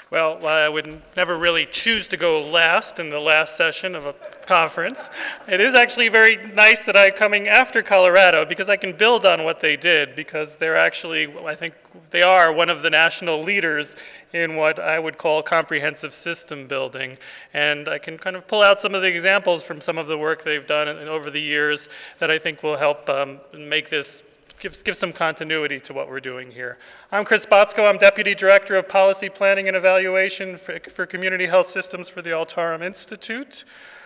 Well, I would never really choose to go last in the last session of a conference. It is actually very nice that I'm coming after Colorado because I can build on what they did because they're actually, I think they are one of the national leaders in what I would call comprehensive system building. And I can kind of pull out some of the examples from some of the work they've done over the years that I think will help make this give some continuity to what we're doing here. I'm Chris Botsko. I'm Deputy Director of Policy Planning and Evaluation for Community Health Systems for the Altarum Institute.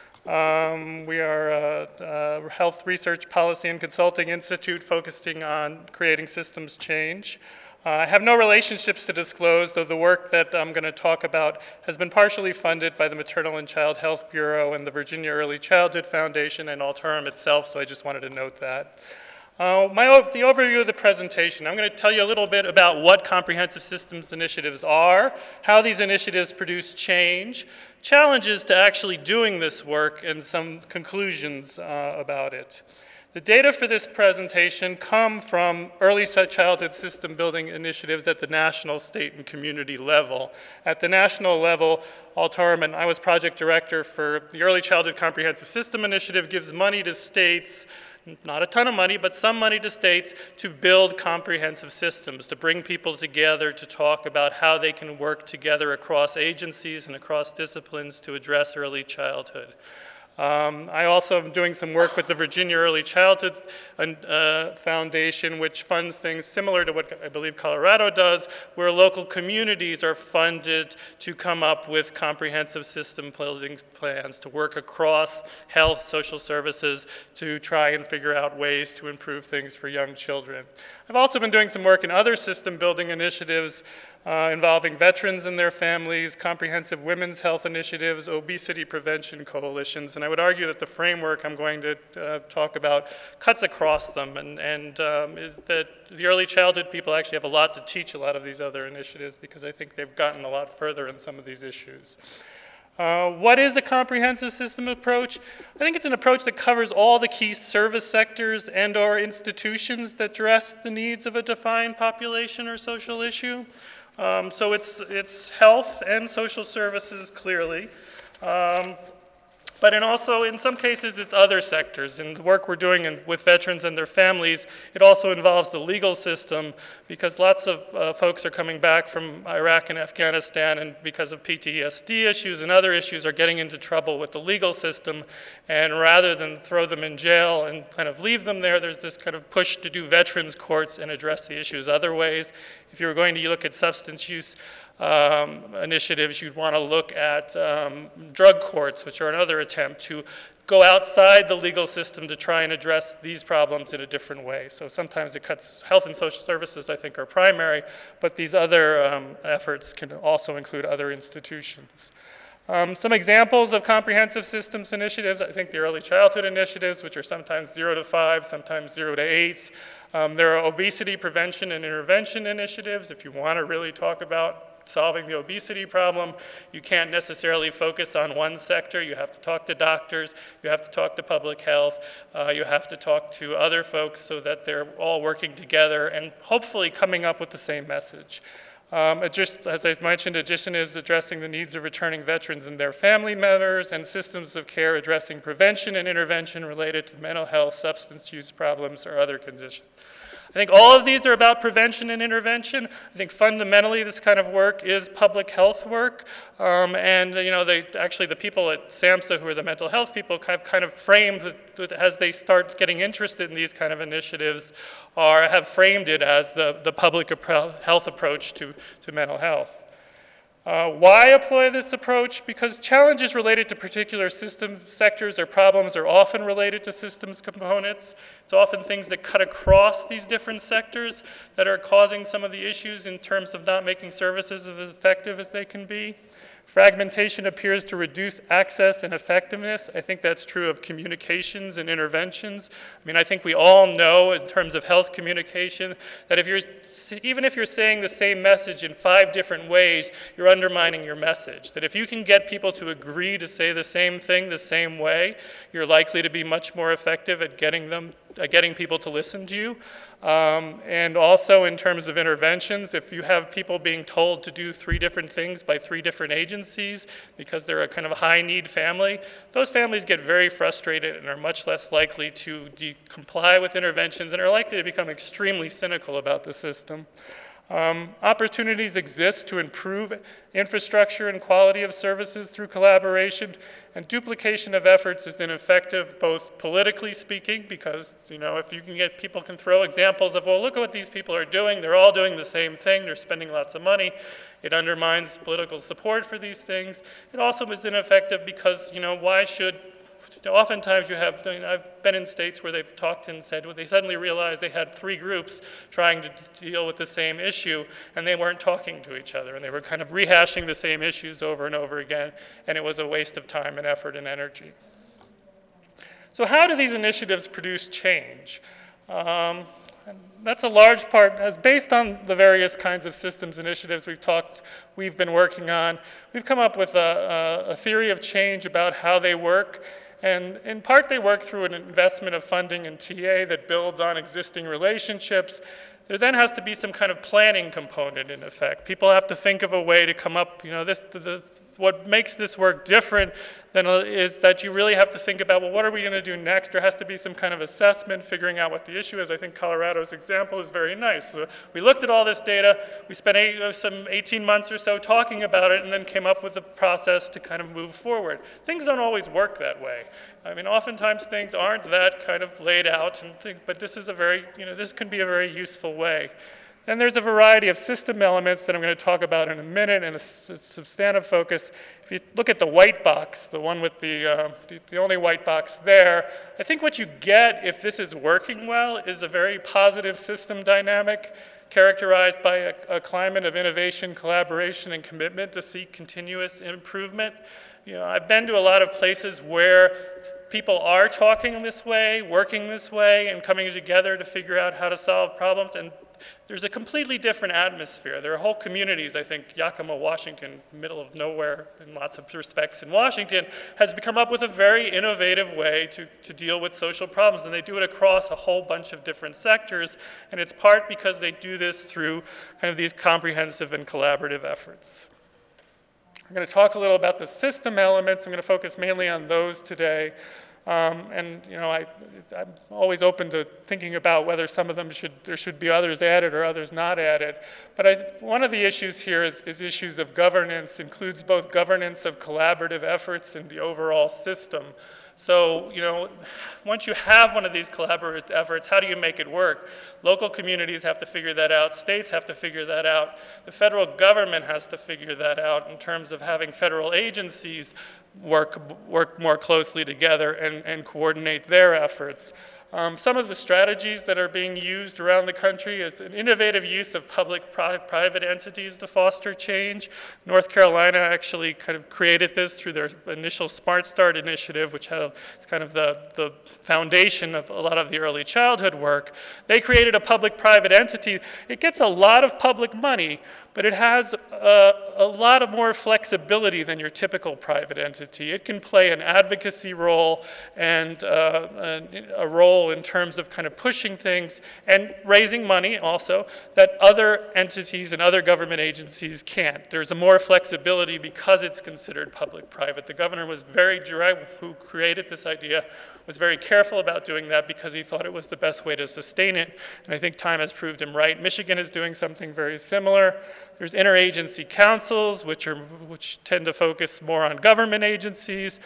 We are a health research policy and consulting institute focusing on creating systems change. I have no relationships to disclose, though the work that I'm going to talk about has been partially funded by the Maternal and Child Health Bureau and the Virginia Early Childhood Foundation and Altarum itself, so I just wanted to note that. The overview of the presentation, I'm going to tell you a little bit about what comprehensive systems initiatives are, how these initiatives produce change, challenges to actually doing this work, and some conclusions about it. The data for this presentation come from early childhood system building initiatives at the national, state, and community level. At the national level, Altarum, and I was project director for the Early Childhood Comprehensive System Initiative, gives money to states, not a ton of money, but some money to states to build comprehensive systems, to bring people together to talk about how they can work together across agencies and across disciplines to address early childhood. I also am doing some work with the Virginia Early Childhood Foundation, which funds things similar to what I believe Colorado does, where local communities are funded to come up with comprehensive system building plans to work across health, social services, to try and figure out ways to improve things for young children. I've also been doing some work in other system building initiatives involving veterans and their families, comprehensive women's health initiatives, obesity prevention coalitions, and I would argue that the framework I'm going to talk about cuts across them, and is that the early childhood people actually have a lot to teach a lot of these other initiatives because I think they've gotten a lot further in some of these issues. What is a comprehensive system approach? I think it's an approach that covers all the key service sectors and/or institutions that address the needs of a defined population or social issue. So it's health and social services clearly, but also in some cases it's other sectors. In the work we're doing with veterans and their families, it also involves the legal system because lots of folks are coming back from Iraq and Afghanistan and because of PTSD issues and other issues are getting into trouble with the legal system, and rather than throw them in jail and kind of leave them there, there's this kind of push to do veterans courts and address the issues other ways. If you were going to look at substance use initiatives, you'd want to look at drug courts, which are another attempt to go outside the legal system to try and address these problems in a different way. So sometimes it cuts health and social services, I think, are primary, but these other efforts can also include other institutions. Some examples of comprehensive systems initiatives, I think the early childhood initiatives, which are sometimes 0 to 5, sometimes 0 to 8. There are obesity prevention and intervention initiatives. If you want to really talk about solving the obesity problem, you can't necessarily focus on one sector. You have to talk to doctors, you have to talk to public health, you have to talk to other folks so that they're all working together and hopefully coming up with the same message. As I mentioned, addition is addressing the needs of returning veterans and their family members, and systems of care addressing prevention and intervention related to mental health, substance use problems, or other conditions. I think all of these are about prevention and intervention. I think fundamentally this kind of work is public health work. And actually the people at SAMHSA, who are the mental health people, have kind of framed, as they start getting interested in these kind of initiatives, have framed it as the public health approach to mental health. Why employ this approach? Because challenges related to particular system sectors or problems are often related to systems components. It's often things that cut across these different sectors that are causing some of the issues in terms of not making services as effective as they can be. Fragmentation appears to reduce access and effectiveness. I think that's true of communications and interventions. I mean, I think we all know in terms of health communication that even if you're saying the same message in 5 different ways, you're undermining your message. That if you can get people to agree to say the same thing the same way, you're likely to be much more effective at getting them getting people to listen to you. And also in terms of interventions, if you have people being told to do 3 different things by 3 different agencies because they're a kind of high-need family, those families get very frustrated and are much less likely to comply with interventions and are likely to become extremely cynical about the system. Opportunities exist to improve infrastructure and quality of services through collaboration, and duplication of efforts is ineffective, both politically speaking, because if you can get people can throw examples of, well, look at what these people are doing, they're all doing the same thing, they're spending lots of money, it undermines political support for these things. It also is ineffective because, why should oftentimes I've been in states where they've talked and said, well, they suddenly realized they had 3 groups trying to deal with the same issue, and they weren't talking to each other, and they were kind of rehashing the same issues over and over again, and it was a waste of time and effort and energy. So how do these initiatives produce change? That's a large part, as based on the various kinds of systems initiatives we've been working on, we've come up with a theory of change about how they work. And in part, they work through an investment of funding in TA that builds on existing relationships. There then has to be some kind of planning component in effect. People have to think of a way to come up, what makes this work different is that you really have to think about, well, what are we going to do next? There has to be some kind of assessment, figuring out what the issue is. I think Colorado's example is very nice. So we looked at all this data, we spent some 18 months or so talking about it, and then came up with a process to kind of move forward. Things don't always work that way. I mean, oftentimes things aren't that kind of laid out, but this is this can be a very useful way. And there's a variety of system elements that I'm going to talk about in a minute, and a substantive focus. If you look at the white box, the one with the only white box there, I think what you get if this is working well is a very positive system dynamic characterized by a climate of innovation, collaboration, and commitment to seek continuous improvement. I've been to a lot of places where people are talking in this way, working this way, and coming together to figure out how to solve problems, and there's a completely different atmosphere. There are whole communities. I think Yakima, Washington, middle of nowhere in lots of respects in Washington, has come up with a very innovative way to deal with social problems, and they do it across a whole bunch of different sectors, and it's part because they do this through kind of these comprehensive and collaborative efforts. I'm going to talk a little about the system elements. I'm going to focus mainly on those today. I'm always open to thinking about whether some of them there should be others added or others not added. But one of the issues here is issues of governance, includes both governance of collaborative efforts and the overall system. So, once you have one of these collaborative efforts, how do you make it work? Local communities have to figure that out. States have to figure that out. The federal government has to figure that out in terms of having federal agencies work more closely together and coordinate their efforts. Some of the strategies that are being used around the country is an innovative use of public-private entities to foster change. North Carolina actually kind of created this through their initial Smart Start initiative, which had kind of the foundation of a lot of the early childhood work. They created a public-private entity. It gets a lot of public money, but it has a lot of more flexibility than your typical private entity. It can play an advocacy role and a role in terms of kind of pushing things and raising money also that other entities and other government agencies can't. There's a more flexibility because it's considered public-private. The governor was who created this idea, was very careful about doing that because he thought it was the best way to sustain it, and I think time has proved him right. Michigan is doing something very similar. There's interagency councils, which tend to focus more on government agencies,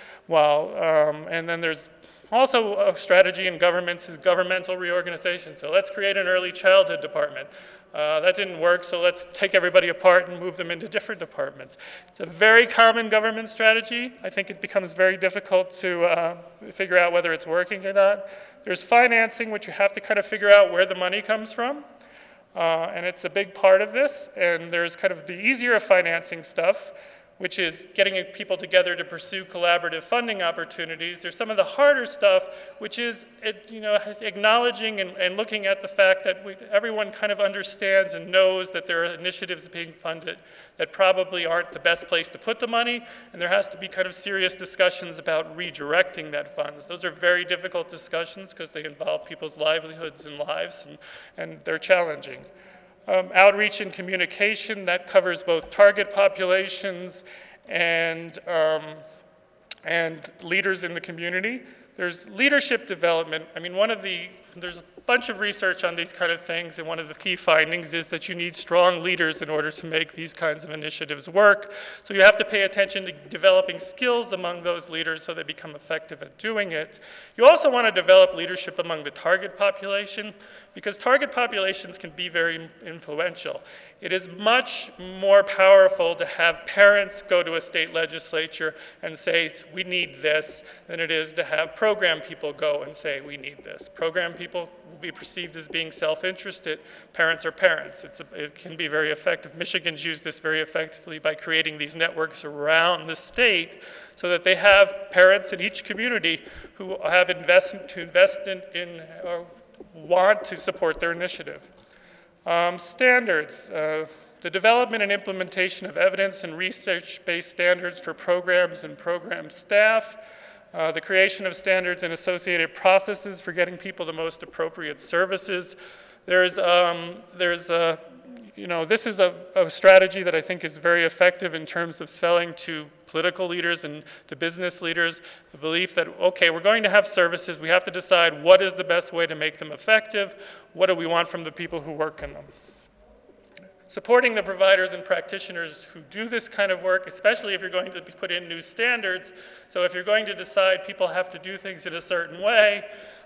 and then there's also a strategy in governments is governmental reorganization. So let's create an early childhood department. That didn't work, so let's take everybody apart and move them into different departments. It's a very common government strategy. I think it becomes very difficult to figure out whether it's working or not. There's financing, which you have to kind of figure out where the money comes from. And it's a big part of this. And there's kind of the easier financing stuff, which is getting people together to pursue collaborative funding opportunities. There's some of the harder stuff, which is acknowledging and looking at the fact that everyone kind of understands and knows that there are initiatives being funded that probably aren't the best place to put the money, and there has to be kind of serious discussions about redirecting that funds. Those are very difficult discussions because they involve people's livelihoods and lives, and they're challenging. Outreach and communication, that covers both target populations and leaders in the community. There's leadership development. I mean, there's a bunch of research on these kind of things, and one of the key findings is that you need strong leaders in order to make these kinds of initiatives work. So you have to pay attention to developing skills among those leaders so they become effective at doing it. You also want to develop leadership among the target population, because target populations can be very influential. It is much more powerful to have parents go to a state legislature and say, we need this, than it is to have program people go and say, we need this. Program people will be perceived as being self-interested. Parents are parents. It can be very effective. Michigan's used this very effectively by creating these networks around the state so that they have parents in each community who have invest in or want to support their initiative. Standards. The development and implementation of evidence and research-based standards for programs and program staff. The creation of standards and associated processes for getting people the most appropriate services. This is a strategy that I think is very effective in terms of selling to political leaders and to business leaders, the belief that, okay, we're going to have services, we have to decide what is the best way to make them effective, what do we want from the people who work in them. Supporting the providers and practitioners who do this kind of work, especially if you're going to put in new standards. So if you're going to decide people have to do things in a certain way,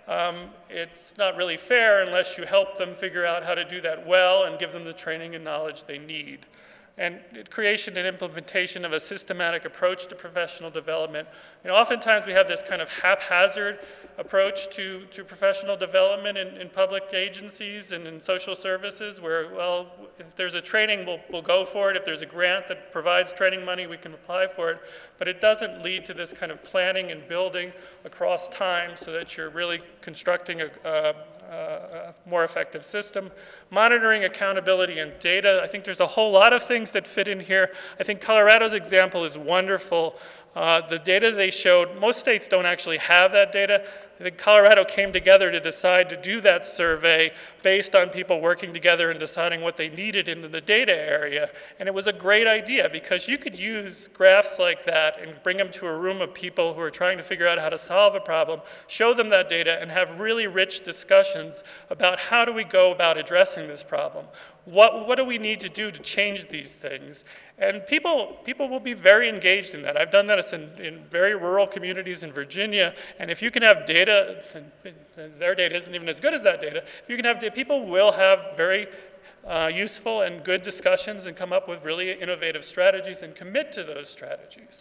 it's not really fair unless you help them figure out how to do that well and give them the training and knowledge they need. And creation and implementation of a systematic approach to professional development. Oftentimes we have this kind of haphazard approach to professional development in public agencies and in social services where, well, if there's a training, we'll go for it. If there's a grant that provides training money, we can apply for it. But it doesn't lead to this kind of planning and building across time so that you're really constructing a more effective system. Monitoring, accountability, and data. I think there's a whole lot of things that fit in here. I think Colorado's example is wonderful. The data they showed, most states don't actually have that data. I think Colorado came together to decide to do that survey based on people working together and deciding what they needed in the data area. And it was a great idea because you could use graphs like that and bring them to a room of people who are trying to figure out how to solve a problem, show them that data, and have really rich discussions about how do we go about addressing this problem. What do we need to do to change these things? And people will be very engaged in that. I've done that in very rural communities in Virginia, and if you can have data, and their data isn't even as good as that data, if you can have data, people will have very useful and good discussions and come up with really innovative strategies and commit to those strategies.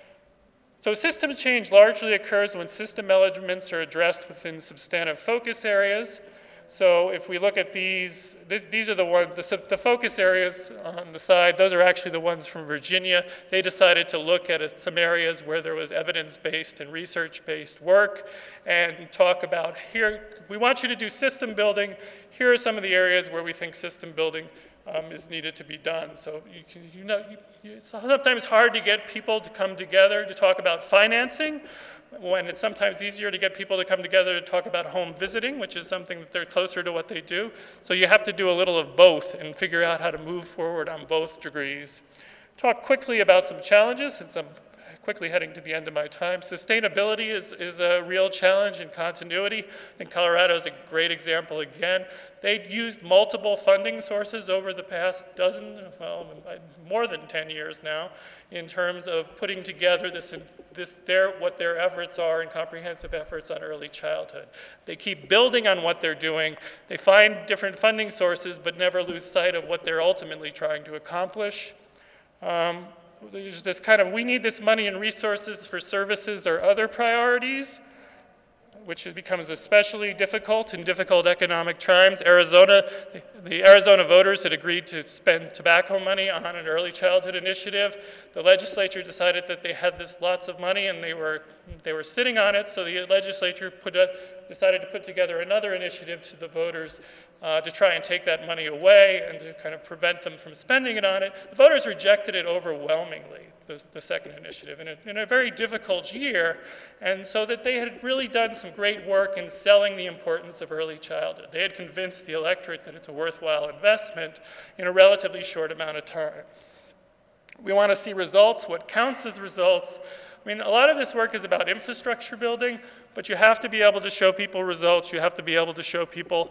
So system change largely occurs when system elements are addressed within substantive focus areas. So if we look at these are the ones, the focus areas on the side, those are actually the ones from Virginia. They decided to look at some areas where there was evidence-based and research-based work and talk about here, we want you to do system building. Here are some of the areas where we think system building is needed to be done. So it's sometimes hard to get people to come together to talk about financing, when it's sometimes easier to get people to come together to talk about home visiting, which is something that they're closer to what they do. So you have to do a little of both and figure out how to move forward on both degrees. Talk quickly about some challenges, since I'm quickly heading to the end of my time. Sustainability is a real challenge in continuity. I think Colorado is a great example again. They've used multiple funding sources over the past more than 10 years now in terms of putting together what their efforts are and comprehensive efforts on early childhood. They keep building on what they're doing. They find different funding sources but never lose sight of what they're ultimately trying to accomplish. There's this kind of, we need this money and resources for services or other priorities. which becomes especially difficult in difficult economic times. The Arizona voters had agreed to spend tobacco money on an early childhood initiative. The legislature decided that they had this lots of money and they were sitting on it, so the legislature decided to put together another initiative to the voters to try and take that money away and to kind of prevent them from spending it on it. The voters rejected it overwhelmingly, the second initiative, in a very difficult year, and so that they had really done some great work in selling the importance of early childhood. They had convinced the electorate that it's a worthwhile investment in a relatively short amount of time. We want to see results. What counts as results? I mean, a lot of this work is about infrastructure building, but you have to be able to show people results. You have to be able to show people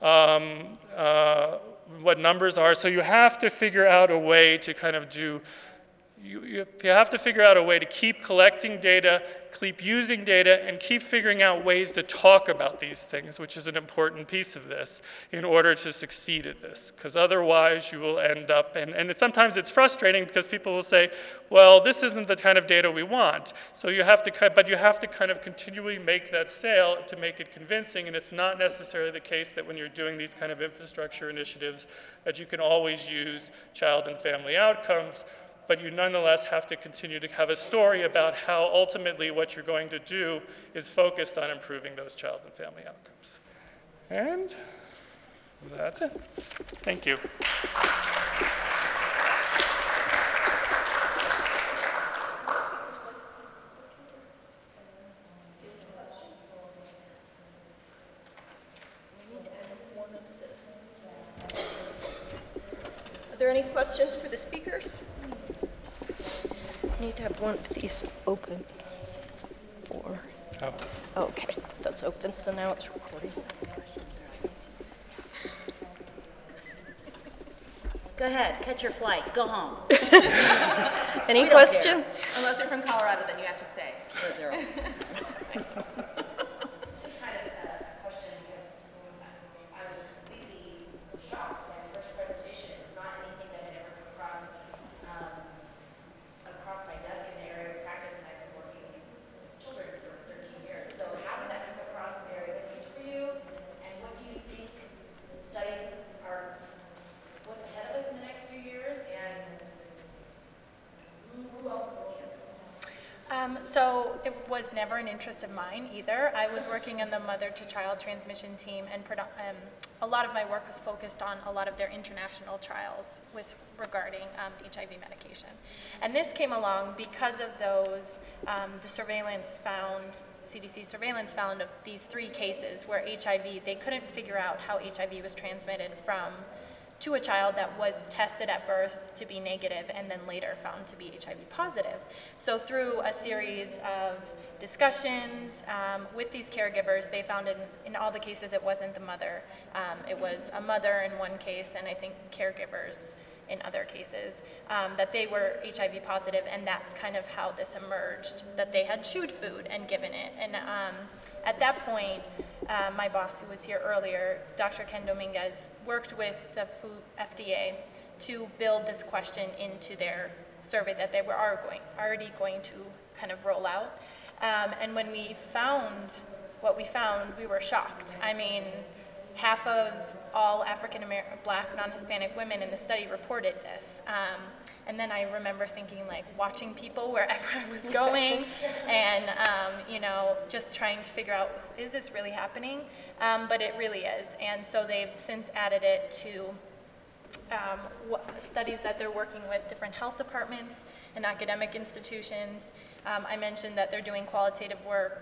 what numbers are. So you have to figure out a way to kind of do, you have to figure out a way to keep collecting data, keep using data, and keep figuring out ways to talk about these things, which is an important piece of this, in order to succeed at this. Because otherwise you will end up, and sometimes it's frustrating because people will say, well, this isn't the kind of data we want. So you have to kind of continually make that sale to make it convincing, and it's not necessarily the case that when you're doing these kind of infrastructure initiatives that you can always use child and family outcomes, but you nonetheless have to continue to have a story about how ultimately what you're going to do is focused on improving those child and family outcomes. And that's it. Thank you. Are there any questions for the speakers? I need to have one of these open. Or, okay, that's open, so now it's recording. Go ahead, catch your flight, go home. Any questions? Unless you're from Colorado, then you have to stay. So it was never an interest of mine either. I was working in the mother-to-child transmission team, and a lot of my work was focused on a lot of their international trials regarding HIV medication. And this came along because of those, the surveillance found, CDC surveillance found of these 3 cases where HIV, they couldn't figure out how HIV was transmitted to a child that was tested at birth to be negative and then later found to be HIV positive. So through a series of discussions with these caregivers, they found in all the cases it wasn't the mother. It was a mother in one case, and I think caregivers in other cases, that they were HIV positive, and that's kind of how this emerged, that they had chewed food and given it. And at that point, my boss, who was here earlier, Dr. Ken Dominguez, worked with the FDA to build this question into their survey that they were already going to kind of roll out. And when we found what we found, we were shocked. I mean, half of all African-American, Black, non-Hispanic women in the study reported this. And then I remember thinking, like, watching people wherever I was going and, you know, just trying to figure out, is this really happening? But it really is. And so they've since added it to studies that they're working with different health departments and academic institutions. I mentioned that they're doing qualitative work,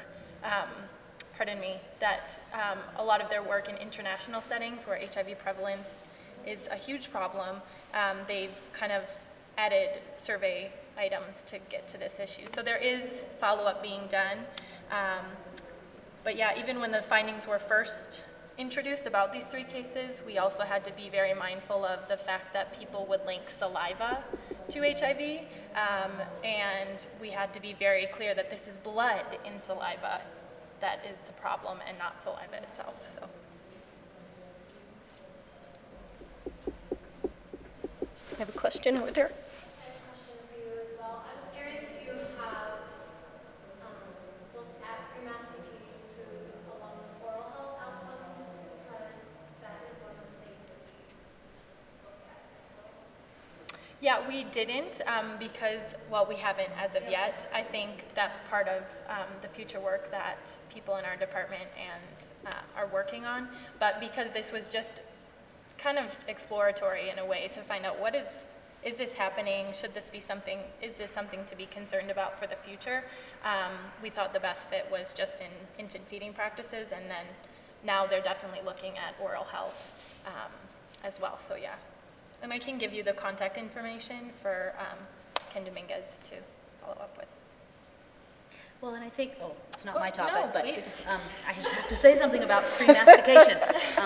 that a lot of their work in international settings where HIV prevalence is a huge problem, they've kind of added survey items to get to this issue. So there is follow-up being done. But yeah, even when the findings were first introduced about these 3 cases, we also had to be very mindful of the fact that people would link saliva to HIV, and we had to be very clear that this is blood in saliva that is the problem and not saliva itself. So. I have a question over there. Yeah, we didn't because, well, we haven't as of yet. I think that's part of the future work that people in our department and are working on. But because this was just kind of exploratory in a way to find out what is this happening? Should this be something, is this something to be concerned about for the future? We thought the best fit was just in infant feeding practices, and then now they're definitely looking at oral health as well, so yeah. And I can give you the contact information for Ken Dominguez to follow up with. Well, and I think, oh, it's not Oh, my no, topic, but please. I just have to say something about pre-mastication.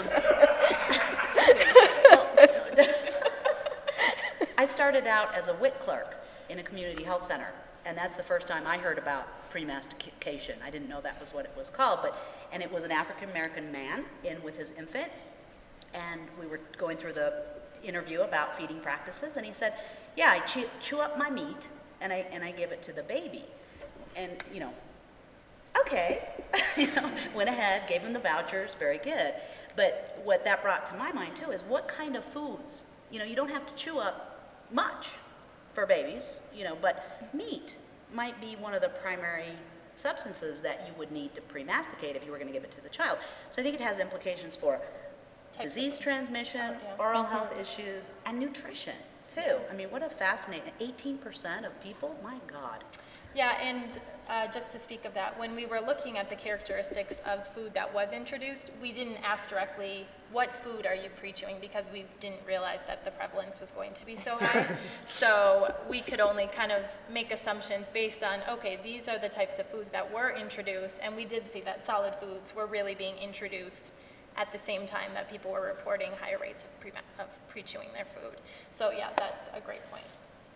I started out as a WIC clerk in a community health center, and that's the first time I heard about pre-mastication. I didn't know that was what it was called, and it was an African-American man in with his infant, and we were going through the interview about feeding practices, and he said, yeah, I chew up my meat, and I give it to the baby. And, you know, okay, you know, went ahead, gave him the vouchers, very good. But what that brought to my mind too is what kind of foods, you know, you don't have to chew up much for babies, you know, but meat might be one of the primary substances that you would need to pre-masticate if you were going to give it to the child. So I think it has implications for disease transmission, oral health issues, and nutrition too. I mean, what a fascinating, 18% of people, my God. Yeah, and just to speak of that, when we were looking at the characteristics of food that was introduced, we didn't ask directly, what food are you pre-chewing, because we didn't realize that the prevalence was going to be so high. So we could only kind of make assumptions based on, okay, these are the types of foods that were introduced, and we did see that solid foods were really being introduced at the same time that people were reporting higher rates of pre-chewing their food. So yeah, that's a great point.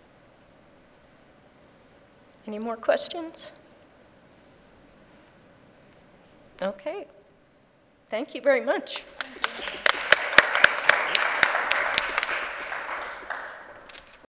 Any more questions? Okay. Thank you very much.